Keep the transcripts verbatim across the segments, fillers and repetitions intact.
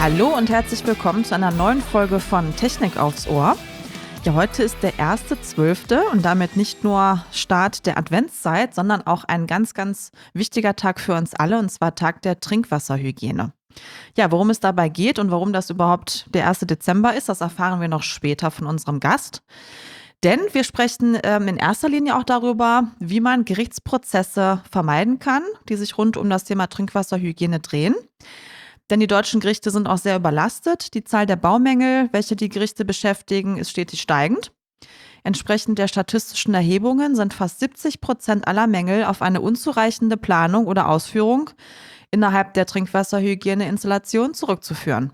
Hallo und herzlich willkommen zu einer neuen Folge von Technik aufs Ohr. Ja, heute ist der erste zwölfte und damit nicht nur Start der Adventszeit, sondern auch ein ganz, ganz wichtiger Tag für uns alle, und zwar Tag der Trinkwasserhygiene. Ja, worum es dabei geht und warum das überhaupt der erste Dezember ist, das erfahren wir noch später von unserem Gast. Denn wir sprechen ähm, in erster Linie auch darüber, wie man Gerichtsprozesse vermeiden kann, die sich rund um das Thema Trinkwasserhygiene drehen. Denn die deutschen Gerichte sind auch sehr überlastet. Die Zahl der Baumängel, welche die Gerichte beschäftigen, ist stetig steigend. Entsprechend der statistischen Erhebungen sind fast siebzig Prozent aller Mängel auf eine unzureichende Planung oder Ausführung innerhalb der Trinkwasserhygieneinstallation zurückzuführen.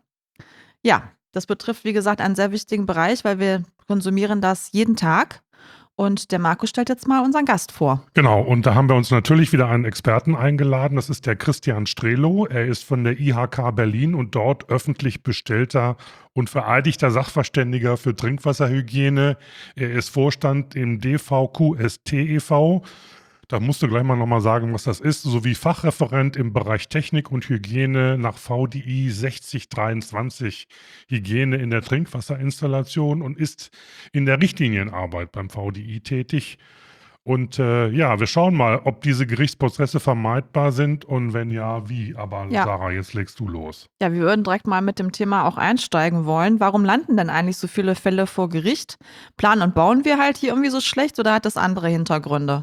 Ja, das betrifft, wie gesagt, einen sehr wichtigen Bereich, weil wir konsumieren das jeden Tag. Und der Marco stellt jetzt mal unseren Gast vor. Genau, und da haben wir uns natürlich wieder einen Experten eingeladen. Das ist der Christian Strehlow. Er ist von der I H K Berlin und dort öffentlich bestellter und vereidigter Sachverständiger für Trinkwasserhygiene. Er ist Vorstand im D V Q S T e V. Da musst du gleich mal nochmal sagen, was das ist, sowie Fachreferent im Bereich Technik und Hygiene nach V D I sechzig dreiundzwanzig, Hygiene in der Trinkwasserinstallation, und ist in der Richtlinienarbeit beim V D I tätig. Und äh, ja, wir schauen mal, ob diese Gerichtsprozesse vermeidbar sind und wenn ja, wie. Aber Ja. Sarah, jetzt legst du los. Ja, wir würden direkt mal mit dem Thema auch einsteigen wollen. Warum landen denn eigentlich so viele Fälle vor Gericht? Planen und bauen wir halt hier irgendwie so schlecht oder hat das andere Hintergründe?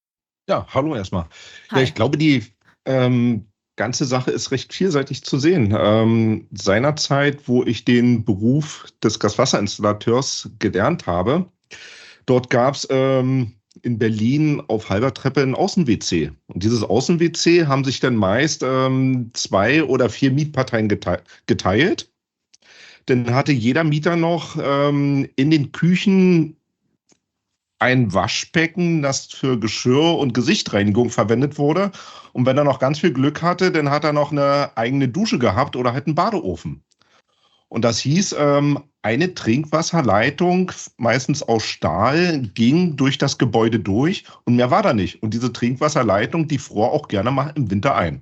Ja, hallo erstmal. Hi. Ja, ich glaube, die ähm, ganze Sache ist recht vielseitig zu sehen. Ähm, seinerzeit, wo ich den Beruf des Gaswasserinstallateurs gelernt habe, dort gab es ähm, in Berlin auf halber Treppe ein Außen-W C. Und dieses Außen-W C haben sich dann meist ähm, zwei oder vier Mietparteien gete- geteilt. Dann hatte jeder Mieter noch ähm, in den Küchen ein Waschbecken, das für Geschirr- und Gesichtreinigung verwendet wurde. Und wenn er noch ganz viel Glück hatte, dann hat er noch eine eigene Dusche gehabt oder halt einen Badeofen. Und das hieß, ähm, eine Trinkwasserleitung, meistens aus Stahl, ging durch das Gebäude durch und mehr war da nicht. Und diese Trinkwasserleitung, die fror auch gerne mal im Winter ein.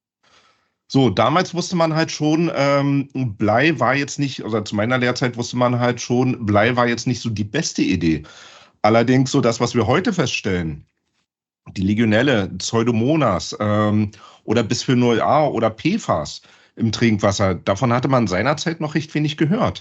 So, damals wusste man halt schon, ähm, Blei war jetzt nicht, also zu meiner Lehrzeit wusste man halt schon, Blei war jetzt nicht so die beste Idee. Allerdings so das, was wir heute feststellen, die Legionelle, Pseudomonas ähm, oder Bisphenol A oder P F A S im Trinkwasser, davon hatte man seinerzeit noch recht wenig gehört.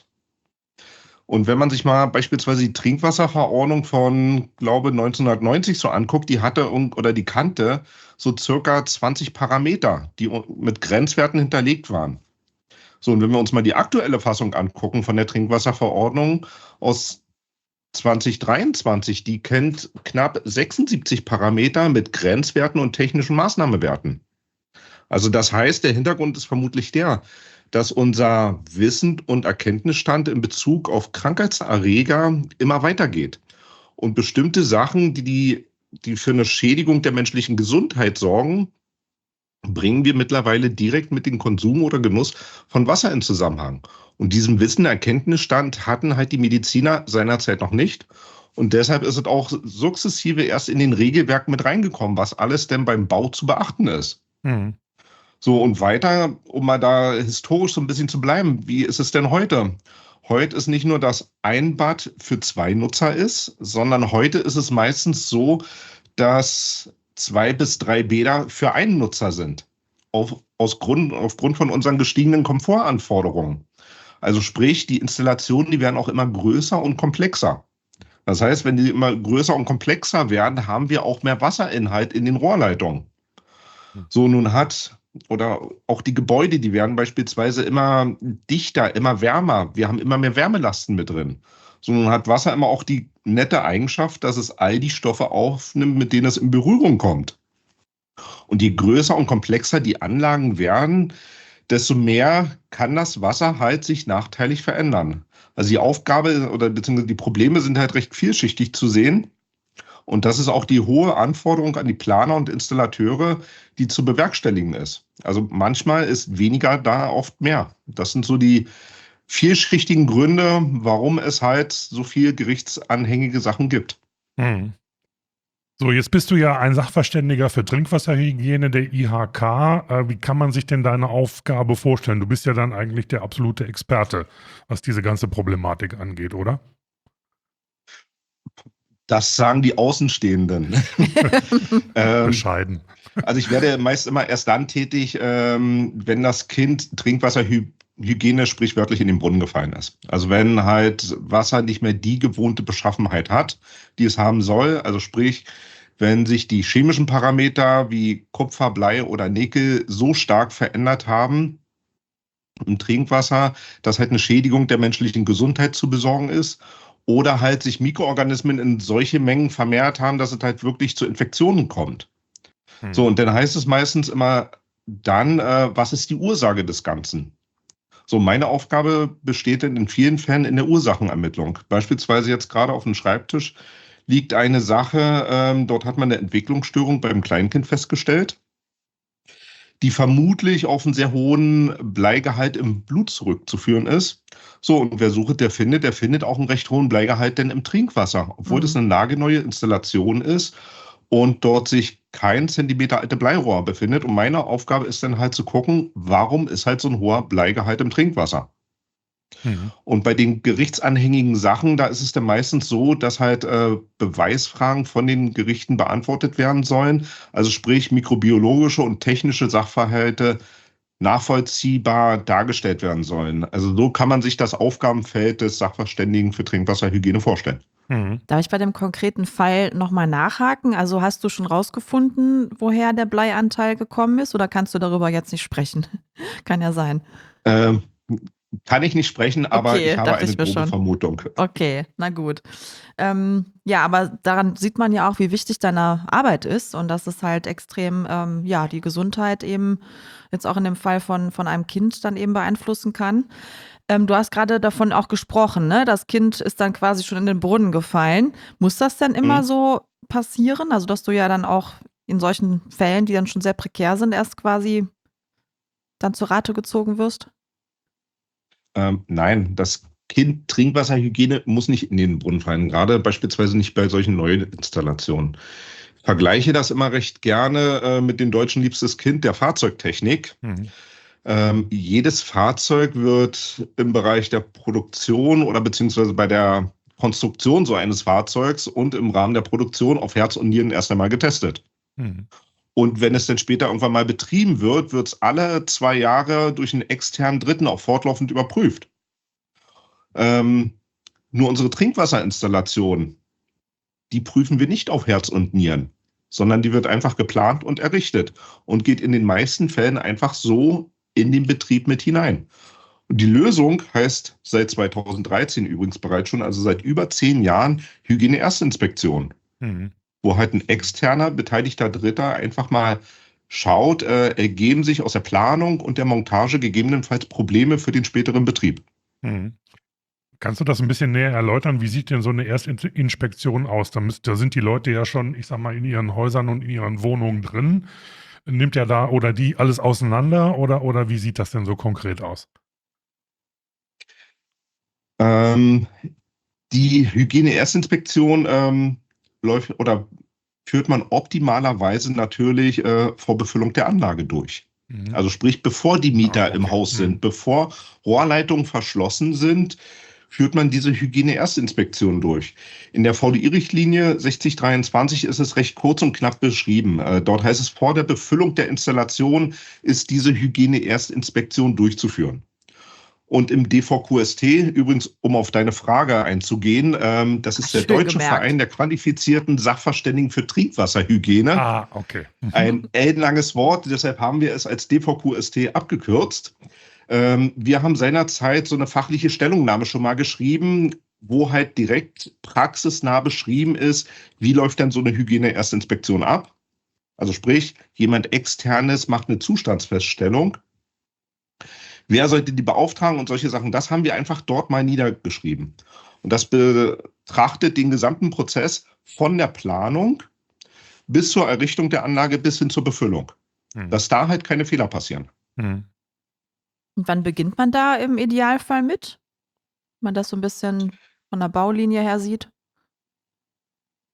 Und wenn man sich mal beispielsweise die Trinkwasserverordnung von, glaube neunzehnhundertneunzig so anguckt, die hatte oder die kannte so circa zwanzig Parameter, die mit Grenzwerten hinterlegt waren. So, und wenn wir uns mal die aktuelle Fassung angucken von der Trinkwasserverordnung aus zwanzig dreiundzwanzig, die kennt knapp sechsundsiebzig Parameter mit Grenzwerten und technischen Maßnahmewerten. Also das heißt, der Hintergrund ist vermutlich der, dass unser Wissen und Erkenntnisstand in Bezug auf Krankheitserreger immer weitergeht. Und bestimmte Sachen, die, die, die für eine Schädigung der menschlichen Gesundheit sorgen, bringen wir mittlerweile direkt mit dem Konsum oder Genuss von Wasser in Zusammenhang. Und diesen Wissen, Erkenntnisstand hatten halt die Mediziner seinerzeit noch nicht. Und deshalb ist es auch sukzessive erst in den Regelwerk mit reingekommen, was alles denn beim Bau zu beachten ist. Mhm. So, und weiter, um mal da historisch so ein bisschen zu bleiben, wie ist es denn heute? Heute ist nicht nur, dass ein Bad für zwei Nutzer ist, sondern heute ist es meistens so, dass zwei bis drei Bäder für einen Nutzer sind. Auf, aus Grund, aufgrund von unseren gestiegenen Komfortanforderungen. Also sprich, die Installationen, die werden auch immer größer und komplexer. Das heißt, wenn die immer größer und komplexer werden, haben wir auch mehr Wasserinhalt in den Rohrleitungen. So, nun hat, oder auch die Gebäude, die werden beispielsweise immer dichter, immer wärmer. Wir haben immer mehr Wärmelasten mit drin. So, nun hat Wasser immer auch die nette Eigenschaft, dass es all die Stoffe aufnimmt, mit denen es in Berührung kommt. Und je größer und komplexer die Anlagen werden, desto mehr kann das Wasser halt sich nachteilig verändern. Also die Aufgabe oder beziehungsweise die Probleme sind halt recht vielschichtig zu sehen. Und das ist auch die hohe Anforderung an die Planer und Installateure, die zu bewerkstelligen ist. Also manchmal ist weniger da oft mehr. Das sind so die vielschichtigen Gründe, warum es halt so viel gerichtsanhängige Sachen gibt. Hm. So, jetzt bist du ja ein Sachverständiger für Trinkwasserhygiene der I H K. Äh, wie kann man sich denn deine Aufgabe vorstellen? Du bist ja dann eigentlich der absolute Experte, was diese ganze Problematik angeht, oder? Das sagen die Außenstehenden. ähm, Bescheiden. also ich werde meist immer erst dann tätig, ähm, wenn das Kind Trinkwasserhygiene sprichwörtlich in den Brunnen gefallen ist. Also wenn halt Wasser nicht mehr die gewohnte Beschaffenheit hat, die es haben soll. Also sprich, wenn sich die chemischen Parameter wie Kupfer, Blei oder Nickel so stark verändert haben im Trinkwasser, dass halt eine Schädigung der menschlichen Gesundheit zu besorgen ist. Oder halt sich Mikroorganismen in solche Mengen vermehrt haben, dass es halt wirklich zu Infektionen kommt. Hm. So, und dann heißt es meistens immer dann, äh, was ist die Ursache des Ganzen? So, meine Aufgabe besteht dann in vielen Fällen in der Ursachenermittlung. Beispielsweise jetzt gerade auf dem Schreibtisch liegt eine Sache, ähm, dort hat man eine Entwicklungsstörung beim Kleinkind festgestellt, die vermutlich auf einen sehr hohen Bleigehalt im Blut zurückzuführen ist. So, und wer sucht, der findet, der findet auch einen recht hohen Bleigehalt denn im Trinkwasser, obwohl Mhm. das eine nagelneue Installation ist und dort sich kein Zentimeter alte Bleirohr befindet. Und meine Aufgabe ist dann halt zu gucken, warum ist halt so ein hoher Bleigehalt im Trinkwasser? Mhm. Und bei den gerichtsanhängigen Sachen, da ist es dann meistens so, dass halt äh, Beweisfragen von den Gerichten beantwortet werden sollen. Also sprich mikrobiologische und technische Sachverhalte nachvollziehbar dargestellt werden sollen. Also so kann man sich das Aufgabenfeld des Sachverständigen für Trinkwasserhygiene vorstellen. Mhm. Darf ich bei dem konkreten Fall nochmal nachhaken? Also hast du schon rausgefunden, woher der Bleianteil gekommen ist oder kannst du darüber jetzt nicht sprechen? Kann ja sein. Ähm, kann ich nicht sprechen, aber Okay, ich habe dachte eine ich mir grobe schon. Vermutung. Okay, na gut. Ähm, ja, aber daran sieht man ja auch, wie wichtig deine Arbeit ist und dass es halt extrem, ähm, ja, die Gesundheit eben jetzt auch in dem Fall von, von einem Kind dann eben beeinflussen kann. Ähm, du hast gerade davon auch gesprochen, ne? Das Kind ist dann quasi schon in den Brunnen gefallen. Muss das denn immer Mhm. so passieren? Also, dass du ja dann auch in solchen Fällen, die dann schon sehr prekär sind, erst quasi dann zur Rate gezogen wirst? Ähm, nein, das Kind Trinkwasserhygiene muss nicht in den Brunnen fallen, gerade beispielsweise nicht bei solchen neuen Installationen. Ich vergleiche das immer recht gerne äh, mit dem deutschen liebstes Kind der Fahrzeugtechnik. Mhm. Ähm, jedes Fahrzeug wird im Bereich der Produktion oder beziehungsweise bei der Konstruktion so eines Fahrzeugs und im Rahmen der Produktion auf Herz und Nieren erst einmal getestet. Mhm. Und wenn es dann später irgendwann mal betrieben wird, wird es alle zwei Jahre durch einen externen Dritten auch fortlaufend überprüft. Ähm, nur unsere Trinkwasserinstallation, die prüfen wir nicht auf Herz und Nieren, sondern die wird einfach geplant und errichtet und geht in den meisten Fällen einfach so in den Betrieb mit hinein. Und die Lösung heißt seit zweitausenddreizehn übrigens bereits schon, also seit über zehn Jahren, Hygiene-Erstinspektion, Mhm. wo halt ein externer, beteiligter Dritter einfach mal schaut, äh, ergeben sich aus der Planung und der Montage gegebenenfalls Probleme für den späteren Betrieb. Mhm. Kannst du das ein bisschen näher erläutern? Wie sieht denn so eine Erstinspektion aus? Da, müsst, da sind die Leute ja schon, ich sag mal, in ihren Häusern und in ihren Wohnungen drin. Nimmt ja da oder die alles auseinander oder, oder wie sieht das denn so konkret aus? Ähm, die Hygiene-Erstinspektion ähm, läuft oder führt man optimalerweise natürlich äh, vor Befüllung der Anlage durch. Mhm. Also sprich, bevor die Mieter Ah, okay. im Haus Mhm. sind, bevor Rohrleitungen verschlossen sind, führt man diese Hygiene-Erstinspektion durch. In der V D I-Richtlinie sechzig dreiundzwanzig ist es recht kurz und knapp beschrieben. Äh, dort heißt es, vor der Befüllung der Installation ist diese Hygiene-Erstinspektion durchzuführen. Und im D V Q S T, übrigens, um auf deine Frage einzugehen, ähm, das ist der Schön Deutsche gemerkt. Verein der qualifizierten Sachverständigen für Trinkwasserhygiene. Ah, okay. Mhm. Ein ellenlanges Wort, deshalb haben wir es als D V Q S T abgekürzt. Ähm, wir haben seinerzeit so eine fachliche Stellungnahme schon mal geschrieben, wo halt direkt praxisnah beschrieben ist, wie läuft denn so eine Hygiene-Erstinspektion ab. Also sprich, jemand Externes macht eine Zustandsfeststellung. Wer sollte die beauftragen und solche Sachen, das haben wir einfach dort mal niedergeschrieben. Und das betrachtet den gesamten Prozess von der Planung bis zur Errichtung der Anlage bis hin zur Befüllung. Mhm. Dass da halt keine Fehler passieren. Mhm. Und wann beginnt man da im Idealfall mit? Wenn man das so ein bisschen von der Baulinie her sieht?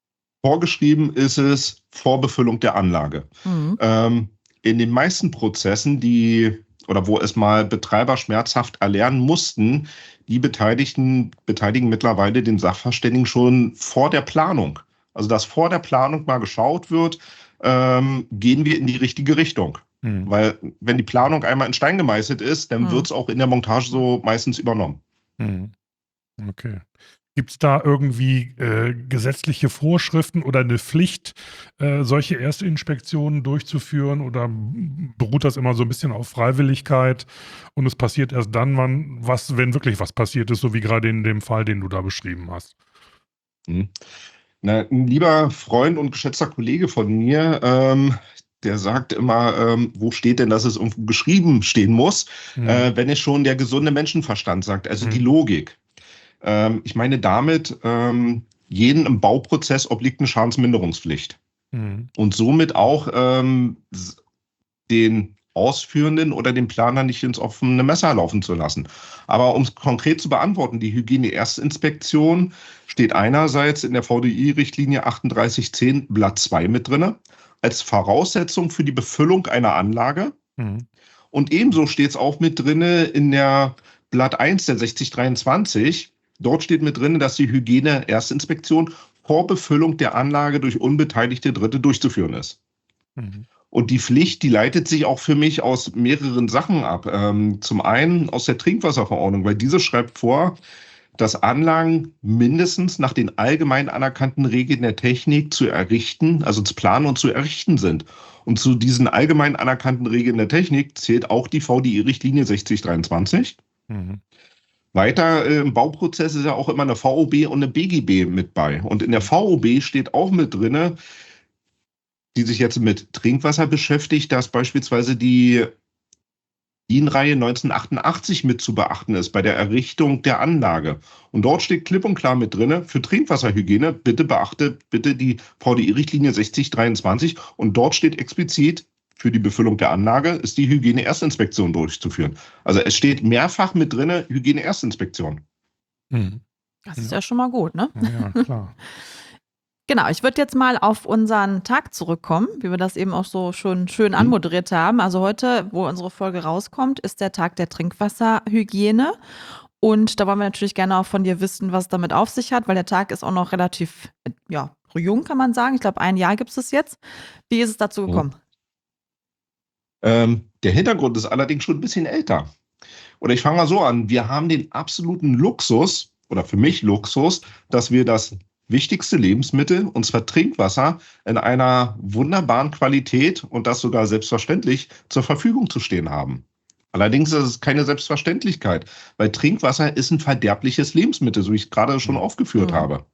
Vorgeschrieben ist es Vorbefüllung der Anlage. Mhm. Ähm, in den meisten Prozessen, die oder wo es mal Betreiber schmerzhaft erlernen mussten, die Beteiligten beteiligen mittlerweile den Sachverständigen schon vor der Planung. Also dass vor der Planung mal geschaut wird, ähm, gehen wir in die richtige Richtung. Hm. Weil wenn die Planung einmal in Stein gemeißelt ist, dann Hm. wird es auch in der Montage so meistens übernommen. Hm. Okay. Gibt es da irgendwie äh, gesetzliche Vorschriften oder eine Pflicht, äh, solche Erstinspektionen durchzuführen, oder beruht das immer so ein bisschen auf Freiwilligkeit und es passiert erst dann, wann, was, wenn wirklich was passiert ist, so wie gerade in dem Fall, den du da beschrieben hast? Hm. Na, ein lieber Freund und geschätzter Kollege von mir, ähm, der sagt immer, ähm, wo steht denn, dass es irgendwo geschrieben stehen muss, Hm. äh, wenn es schon der gesunde Menschenverstand sagt, also die Hm. Logik. Ähm, ich meine damit, ähm, jeden im Bauprozess obliegt eine Schadensminderungspflicht Hm. und somit auch ähm, s- den Ausführenden oder den Planer nicht ins offene Messer laufen zu lassen. Aber um es konkret zu beantworten, die Hygiene-Erstinspektion steht einerseits in der V D I-Richtlinie achtunddreißig zehn Blatt zwei mit drin, als Voraussetzung für die Befüllung einer Anlage. Hm. Und ebenso steht es auch mit drin in der Blatt eins der sechzig dreiundzwanzig. Dort steht mit drin, dass die Hygiene-Erstinspektion vor Befüllung der Anlage durch unbeteiligte Dritte durchzuführen ist. Hm. Und die Pflicht, die leitet sich auch für mich aus mehreren Sachen ab. Ähm, zum einen aus der Trinkwasserverordnung, weil diese schreibt vor, dass Anlagen mindestens nach den allgemein anerkannten Regeln der Technik zu errichten, also zu planen und zu errichten sind. Und zu diesen allgemein anerkannten Regeln der Technik zählt auch die V D I-Richtlinie sechzig dreiundzwanzig. Hm. Weiter äh, im Bauprozess ist ja auch immer eine V O B und eine B G B mit bei. Und in der V O B steht auch mit drin, die sich jetzt mit Trinkwasser beschäftigt, dass beispielsweise die D I N-Reihe neunzehnhundertachtundachtzig mit zu beachten ist bei der Errichtung der Anlage. Und dort steht klipp und klar mit drin, für Trinkwasserhygiene bitte beachte bitte die V D I-Richtlinie sechzig dreiundzwanzig. Und dort steht explizit, für die Befüllung der Anlage ist die Hygiene-Erstinspektion durchzuführen. Also es steht mehrfach mit drin, Hygiene-Erstinspektion. Hm. Das ist ja schon mal gut, ne? Ja, klar. Genau, ich würde jetzt mal auf unseren Tag zurückkommen, wie wir das eben auch so schon schön anmoderiert haben. Also heute, wo unsere Folge rauskommt, ist der Tag der Trinkwasserhygiene. Und da wollen wir natürlich gerne auch von dir wissen, was es damit auf sich hat, weil der Tag ist auch noch relativ, ja, jung, kann man sagen. Ich glaube, ein Jahr gibt es jetzt. Wie ist es dazu gekommen? Ähm, der Hintergrund ist allerdings schon ein bisschen älter. Oder ich fange mal so an. Wir haben den absoluten Luxus, oder für mich Luxus, dass wir das wichtigste Lebensmittel, und zwar Trinkwasser, in einer wunderbaren Qualität und das sogar selbstverständlich zur Verfügung zu stehen haben. Allerdings ist es keine Selbstverständlichkeit, weil Trinkwasser ist ein verderbliches Lebensmittel, so wie ich es gerade schon aufgeführt Mhm. habe.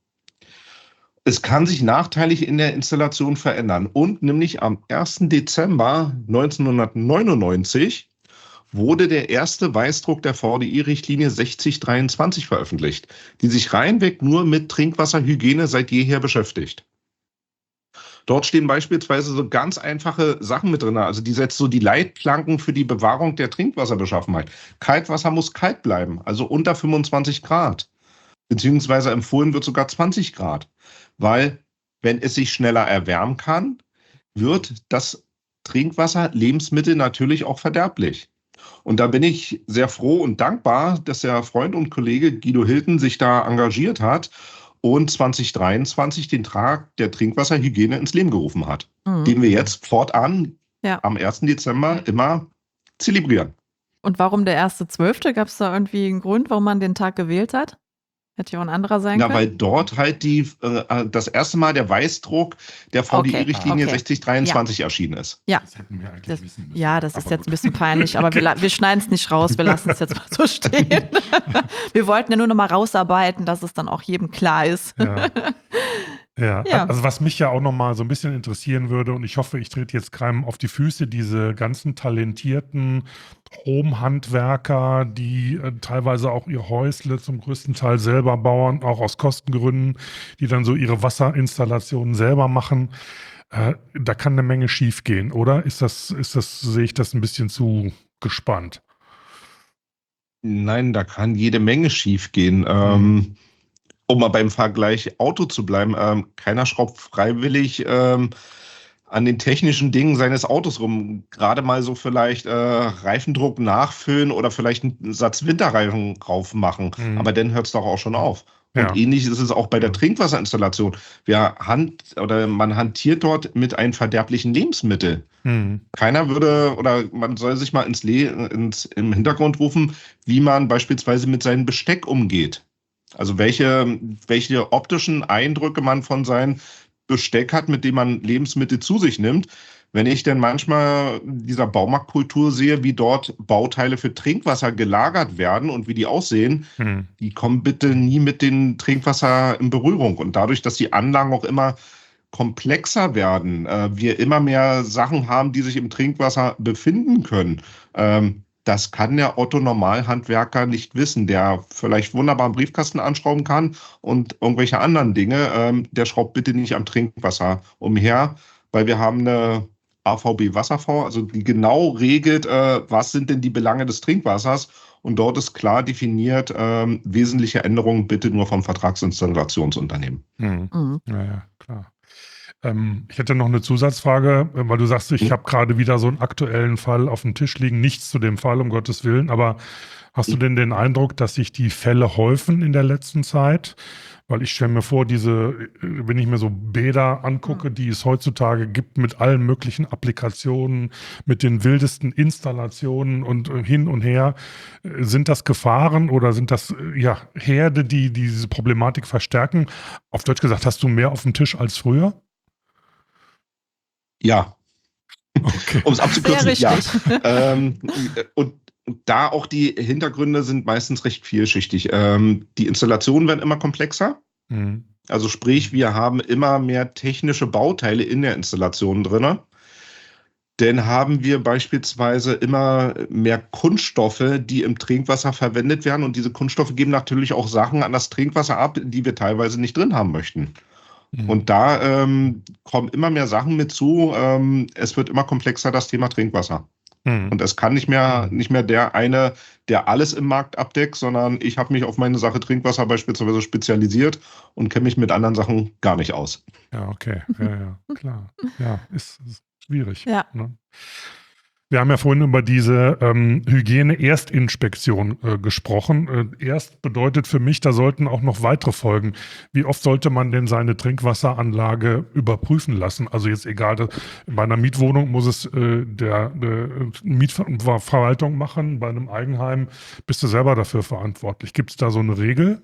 Es kann sich nachteilig in der Installation verändern. Und nämlich am ersten Dezember neunzehnhundertneunundneunzig wurde der erste Weißdruck der V D I-Richtlinie sechzig dreiundzwanzig veröffentlicht, die sich reinweg nur mit Trinkwasserhygiene seit jeher beschäftigt. Dort stehen beispielsweise so ganz einfache Sachen mit drin. Also die setzt so die Leitplanken für die Bewahrung der Trinkwasserbeschaffenheit. Kaltwasser muss kalt bleiben, also unter fünfundzwanzig Grad. Beziehungsweise empfohlen wird sogar zwanzig Grad. Weil, wenn es sich schneller erwärmen kann, wird das Trinkwasser, Lebensmittel natürlich auch verderblich. Und da bin ich sehr froh und dankbar, dass der Freund und Kollege Guido Hilton sich da engagiert hat und zwanzig dreiundzwanzig den Tag der Trinkwasserhygiene ins Leben gerufen hat, Mhm. den wir jetzt fortan Ja. am ersten Dezember immer zelebrieren. Und warum der erste Zwölfte? Gab es da irgendwie einen Grund, warum man den Tag gewählt hat? Hätte ja auch ein anderer sein Na, können. weil dort halt die, äh, das erste Mal der Weißdruck der V D I-Richtlinie Okay, okay. sechzig dreiundzwanzig erschienen ist. Ja, Das hätten wir eigentlich das, wissen müssen. ja, das ist Aber jetzt ein gut. bisschen peinlich, aber wir, la- wir schneiden es nicht raus, wir lassen es jetzt mal so stehen. Wir wollten ja nur noch mal rausarbeiten, dass es dann auch jedem klar ist. Ja. Ja, Ja. also was mich ja auch noch mal so ein bisschen interessieren würde, und ich hoffe, ich trete jetzt keinem auf die Füße, diese ganzen talentierten Home-Handwerker, die äh, teilweise auch ihr Häusle zum größten Teil selber bauen, auch aus Kostengründen, die dann so ihre Wasserinstallationen selber machen. Äh, da kann eine Menge schief gehen, oder? Ist das, ist das, sehe ich das ein bisschen zu gespannt? Nein, da kann jede Menge schiefgehen. Ähm, Um mal beim Vergleich Auto zu bleiben, ähm, keiner schraubt freiwillig ähm, an den technischen Dingen seines Autos rum. Gerade mal so vielleicht äh, Reifendruck nachfüllen oder vielleicht einen Satz Winterreifen drauf machen. Mhm. Aber dann hört es doch auch schon auf. Und Ja. ähnlich ist es auch bei der Ja. Trinkwasserinstallation. Wir hand, oder man hantiert dort mit einem verderblichen Lebensmittel. Mhm. Keiner würde, oder man soll sich mal ins, Le ins im Hintergrund rufen, wie man beispielsweise mit seinem Besteck umgeht. Also welche, welche optischen Eindrücke man von seinem Besteck hat, mit dem man Lebensmittel zu sich nimmt. Wenn ich denn manchmal dieser Baumarktkultur sehe, wie dort Bauteile für Trinkwasser gelagert werden und wie die aussehen, Mhm. die kommen bitte nie mit dem Trinkwasser in Berührung. Und dadurch, dass die Anlagen auch immer komplexer werden, äh, wir immer mehr Sachen haben, die sich im Trinkwasser befinden können, ähm, das kann der Otto-Normalhandwerker nicht wissen, der vielleicht wunderbar einen Briefkasten anschrauben kann und irgendwelche anderen Dinge. Ähm, der schraubt bitte nicht am Trinkwasser umher, weil wir haben eine A V B-Wasserfonds, also die genau regelt, äh, was sind denn die Belange des Trinkwassers. Und dort ist klar definiert, ähm, wesentliche Änderungen bitte nur vom Vertragsinstallationsunternehmen. Mhm. Mhm. Ja, ja, klar. Ähm, ich hätte noch eine Zusatzfrage, äh, weil du sagst, ich Mhm. habe gerade wieder so einen aktuellen Fall auf dem Tisch liegen. Nichts zu dem Fall, um Gottes Willen. Aber hast du denn den Eindruck, dass sich die Fälle häufen in der letzten Zeit? Weil ich stelle mir vor, diese, äh, wenn ich mir so Bäder angucke, die es heutzutage gibt mit allen möglichen Applikationen, mit den wildesten Installationen und äh, hin und her, äh, sind das Gefahren oder sind das äh, ja Herde, die, die diese Problematik verstärken? Auf Deutsch gesagt, hast du mehr auf dem Tisch als früher? Ja, Okay. um es abzukürzen, Sehr ja. richtig. Ähm, und da auch die Hintergründe sind meistens recht vielschichtig. Ähm, die Installationen werden immer komplexer. Mhm. Also sprich, wir haben immer mehr technische Bauteile in der Installation drin. Dann haben wir beispielsweise immer mehr Kunststoffe, die im Trinkwasser verwendet werden. Und diese Kunststoffe geben natürlich auch Sachen an das Trinkwasser ab, die wir teilweise nicht drin haben möchten. Mhm. Und da ähm, kommen immer mehr Sachen mit zu. Ähm, es wird immer komplexer, das Thema Trinkwasser. Mhm. Und es kann nicht mehr, nicht mehr der eine, der alles im Markt abdeckt, sondern ich habe mich auf meine Sache Trinkwasser beispielsweise spezialisiert und kenne mich mit anderen Sachen gar nicht aus. Ja, okay. Ja, ja, klar. Ja, ist, ist schwierig. Ja. Ne? Wir haben ja vorhin über diese ähm, Hygiene-Erstinspektion äh, gesprochen. Äh, erst bedeutet für mich, da sollten auch noch weitere folgen. Wie oft sollte man denn seine Trinkwasseranlage überprüfen lassen? Also jetzt egal, das, bei einer Mietwohnung muss es äh, der, der Mietverwaltung machen, bei einem Eigenheim bist du selber dafür verantwortlich. Gibt es da so eine Regel?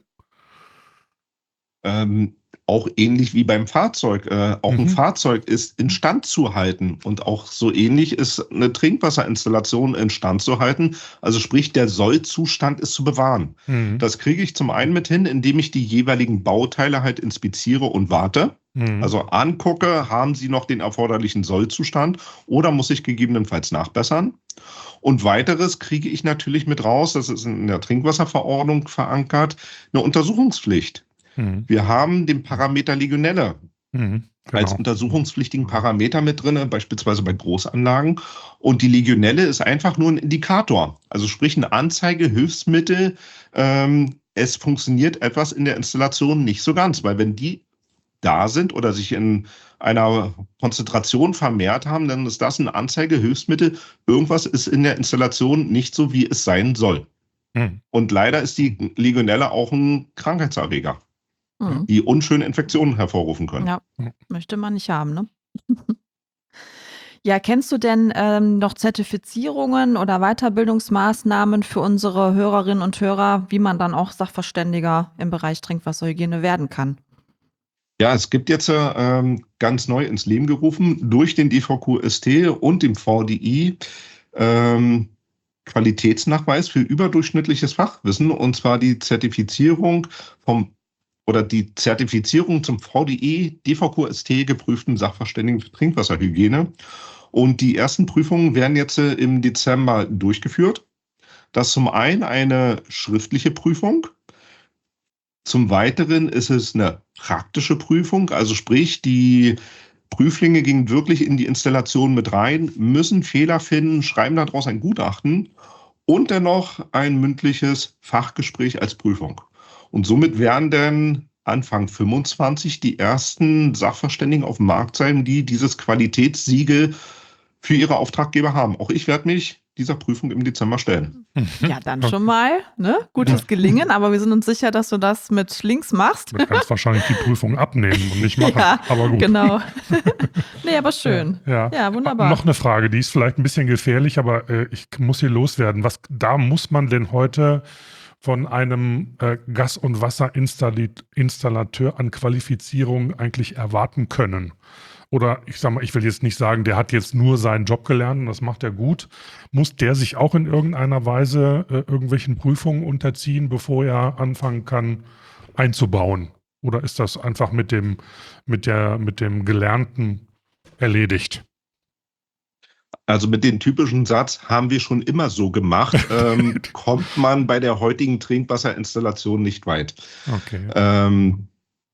Ähm, auch ähnlich wie beim Fahrzeug. Äh, auch Mhm. ein Fahrzeug ist instand zu halten. Und auch so ähnlich ist eine Trinkwasserinstallation instand zu halten. Also sprich, der Sollzustand ist zu bewahren. Mhm. Das kriege ich zum einen mit hin, indem ich die jeweiligen Bauteile halt inspiziere und warte. Mhm. Also angucke, haben sie noch den erforderlichen Sollzustand oder muss ich gegebenenfalls nachbessern? Und weiteres kriege ich natürlich mit raus, das ist in der Trinkwasserverordnung verankert, eine Untersuchungspflicht. Mhm. Wir haben den Parameter Legionelle Mhm. als Genau. untersuchungspflichtigen Parameter mit drin, beispielsweise bei Großanlagen. Und die Legionelle ist einfach nur ein Indikator. Also sprich eine Anzeige, Hilfsmittel. Ähm, es funktioniert etwas in der Installation nicht so ganz, weil wenn die da sind oder sich in einer Konzentration vermehrt haben, dann ist das eine Anzeige, Hilfsmittel. Irgendwas ist in der Installation nicht so, wie es sein soll. Mhm. Und leider ist die Legionelle auch ein Krankheitserreger, Mhm. die unschöne Infektionen hervorrufen können. Ja, möchte man nicht haben, ne? Ja, kennst du denn ähm, noch Zertifizierungen oder Weiterbildungsmaßnahmen für unsere Hörerinnen und Hörer, wie man dann auch Sachverständiger im Bereich Trinkwasserhygiene werden kann? Ja, es gibt jetzt ähm, ganz neu ins Leben gerufen durch den D V Q S T und dem V D I ähm, Qualitätsnachweis für überdurchschnittliches Fachwissen, und zwar die Zertifizierung vom oder die Zertifizierung zum V D I D V Q S T geprüften Sachverständigen für Trinkwasserhygiene. Und die ersten Prüfungen werden jetzt äh, im Dezember durchgeführt. Das ist zum einen eine schriftliche Prüfung. Zum Weiteren ist es eine praktische Prüfung, also sprich, die Prüflinge gingen wirklich in die Installation mit rein, müssen Fehler finden, schreiben daraus ein Gutachten und dennoch ein mündliches Fachgespräch als Prüfung. Und somit werden dann Anfang fünfundzwanzig die ersten Sachverständigen auf dem Markt sein, die dieses Qualitätssiegel für ihre Auftraggeber haben. Auch ich werde mich dieser Prüfung im Dezember stellen. Ja, dann schon mal, ne? Gutes Gelingen, aber wir sind uns sicher, dass du das mit links machst. Du kannst wahrscheinlich die Prüfung abnehmen und nicht machen, Ja, aber gut. genau. Nee, aber schön. Ja, Ja, wunderbar. Noch eine Frage, die ist vielleicht ein bisschen gefährlich, aber äh, ich muss hier loswerden. Was da muss man denn heute von einem äh, Gas- und Wasserinstallateur an Qualifizierung eigentlich erwarten können? Oder ich sag mal, ich will jetzt nicht sagen, der hat jetzt nur seinen Job gelernt und das macht er gut. Muss der sich auch in irgendeiner Weise äh, irgendwelchen Prüfungen unterziehen, bevor er anfangen kann einzubauen? Oder ist das einfach mit dem, mit der, mit dem Gelernten erledigt? Also mit dem typischen Satz, haben wir schon immer so gemacht, ähm, kommt man bei der heutigen Trinkwasserinstallation nicht weit. Okay. Ähm,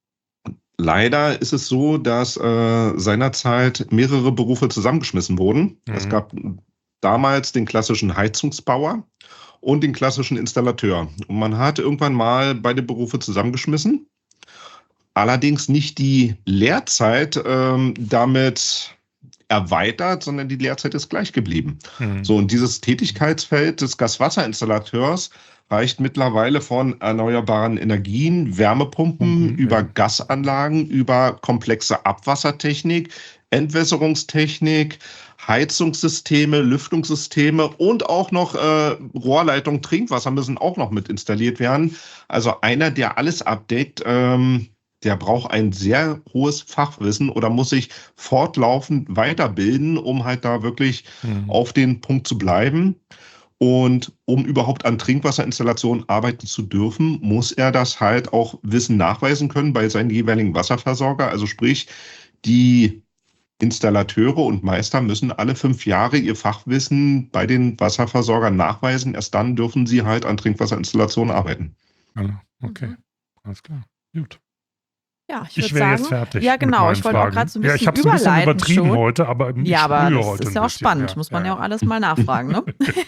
leider ist es so, dass äh, seinerzeit mehrere Berufe zusammengeschmissen wurden. Mhm. Es gab damals den klassischen Heizungsbauer und den klassischen Installateur. Und man hat irgendwann mal beide Berufe zusammengeschmissen. Allerdings nicht die Lehrzeit ähm, damit erweitert, sondern die Lehrzeit ist gleich geblieben. Mhm. So, und dieses Tätigkeitsfeld des Gaswasserinstallateurs reicht mittlerweile von erneuerbaren Energien, Wärmepumpen, Mhm, über ja. Gasanlagen, über komplexe Abwassertechnik, Entwässerungstechnik, Heizungssysteme, Lüftungssysteme und auch noch äh, Rohrleitung, Trinkwasser müssen auch noch mit installiert werden. Also einer, der alles abdeckt, ähm, der braucht ein sehr hohes Fachwissen oder muss sich fortlaufend weiterbilden, um halt da wirklich Mhm. auf den Punkt zu bleiben. Und um überhaupt an Trinkwasserinstallationen arbeiten zu dürfen, muss er das halt auch Wissen nachweisen können bei seinem jeweiligen Wasserversorger. Also sprich, die Installateure und Meister müssen alle fünf Jahre ihr Fachwissen bei den Wasserversorgern nachweisen. Erst dann dürfen sie halt an Trinkwasserinstallationen arbeiten. Ja, okay, Mhm. alles klar. Gut. Ja, ich, Ich würde wäre sagen, jetzt fertig. ja mit genau, meinen ich wollte auch Fragen. gerade so ein Ja, bisschen ich habe es ein bisschen überleiten übertrieben schon. heute, aber ich Ja, aber sprühe das heute ist ein ja auch bisschen. spannend, muss man ja, ja. auch alles mal nachfragen, ne?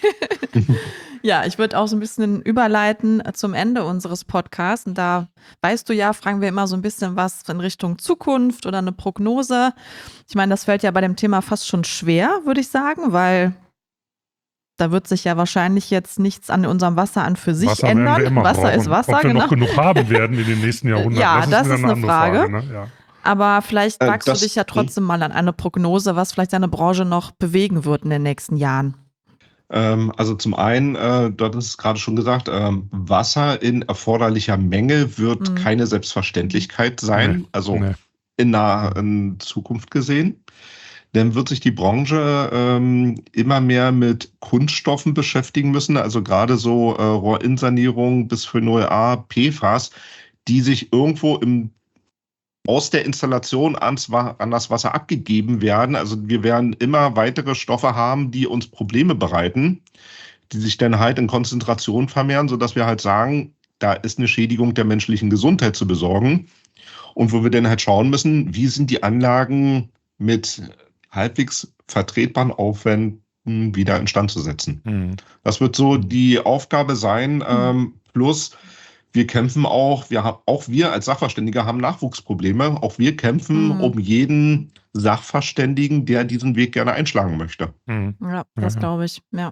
Ja, ich würde auch so ein bisschen überleiten zum Ende unseres Podcasts. Und da weißt du ja, fragen wir immer so ein bisschen was in Richtung Zukunft oder eine Prognose. Ich meine, das fällt ja bei dem Thema fast schon schwer, würde ich sagen, weil da wird sich ja wahrscheinlich jetzt nichts an unserem Wasser an für sich Wasser ändern. werden wir immer Wasser brauchen. ist Wasser, Ob wir genau. noch genug haben werden in den nächsten Jahrhunderten, Ja, das ist das wieder ist eine eine andere Frage. Frage. Ne? Ja. Aber vielleicht Äh, wagst du das- dich ja trotzdem mal an eine Prognose, was vielleicht deine Branche noch bewegen wird in den nächsten Jahren. Ähm, also zum einen, äh, dort ist es gerade schon gesagt, ähm, Wasser in erforderlicher Menge wird Mhm. keine Selbstverständlichkeit sein, Nee, also nee. in naher in Zukunft gesehen. Dann wird sich die Branche ähm, immer mehr mit Kunststoffen beschäftigen müssen, also gerade so äh, Rohrinsanierung bis für null A, P F A S, die sich irgendwo im aus der Installation ans, Wa- an das Wasser abgegeben werden. Also wir werden immer weitere Stoffe haben, die uns Probleme bereiten, die sich dann halt in Konzentration vermehren, sodass wir halt sagen, da ist eine Schädigung der menschlichen Gesundheit zu besorgen. Und wo wir dann halt schauen müssen, wie sind die Anlagen mit halbwegs vertretbaren Aufwänden wieder instand zu setzen. Mhm. Das wird so die Aufgabe sein. Ähm, plus, wir kämpfen auch, wir haben, auch wir als Sachverständige haben Nachwuchsprobleme. Auch wir kämpfen Mhm. um jeden Sachverständigen, der diesen Weg gerne einschlagen möchte. Mhm. Ja, das ja. glaube ich. Ja.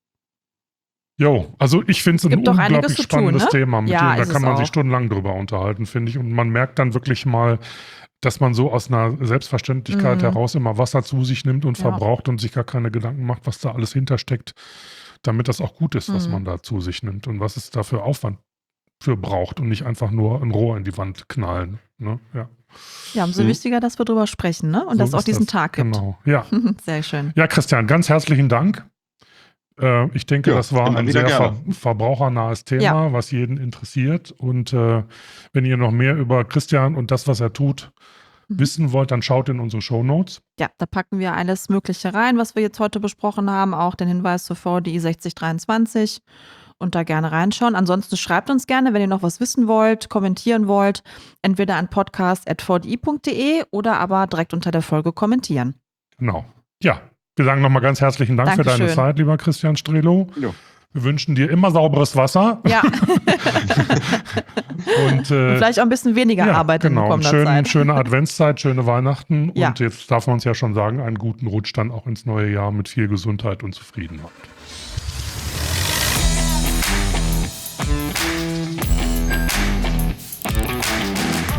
Jo, also ich finde es ein Gibt doch einiges unglaublich zu tun, spannendes ne? Thema, mit Ja, dem, da ist kann es man auch. sich stundenlang drüber unterhalten, finde ich. Und man merkt dann wirklich mal, dass man so aus einer Selbstverständlichkeit Mhm. heraus immer Wasser zu sich nimmt und Ja. verbraucht und sich gar keine Gedanken macht, was da alles hintersteckt, damit das auch gut ist, was Mhm. man da zu sich nimmt und was es da für Aufwand für braucht und nicht einfach nur ein Rohr in die Wand knallen. Ne? Ja, Ja, umso Mhm. wichtiger, dass wir drüber sprechen, ne? Und so dass es auch ist diesen das. Tag gibt. Genau, ja. Sehr schön. Ja, Christian, ganz herzlichen Dank. Äh, ich denke, Ja, das war immer ein wieder sehr ver gerne. verbrauchernahes Thema, Ja. was jeden interessiert. Und äh, wenn ihr noch mehr über Christian und das, was er tut, Mhm. wissen wollt, dann schaut in unsere Shownotes. Ja, da packen wir alles Mögliche rein, was wir jetzt heute besprochen haben. Auch den Hinweis zur V D I sechzig dreiundzwanzig. Und da gerne reinschauen. Ansonsten schreibt uns gerne, wenn ihr noch was wissen wollt, kommentieren wollt. Entweder an podcast at v d i punkt d e oder aber direkt unter der Folge kommentieren. Genau. Ja, wir sagen nochmal ganz herzlichen Dank für deine Dankeschön. Zeit, lieber Christian Strelo. Ja. Wir wünschen dir immer sauberes Wasser Ja, und Und, äh, und vielleicht auch ein bisschen weniger ja, Arbeit genau. in kommender Schön, Zeit. Schöne Adventszeit, schöne Weihnachten. Ja. Und jetzt darf man es ja schon sagen, einen guten Rutsch dann auch ins neue Jahr mit viel Gesundheit und Zufriedenheit.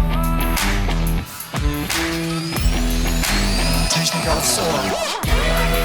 Technik aufs Ohr.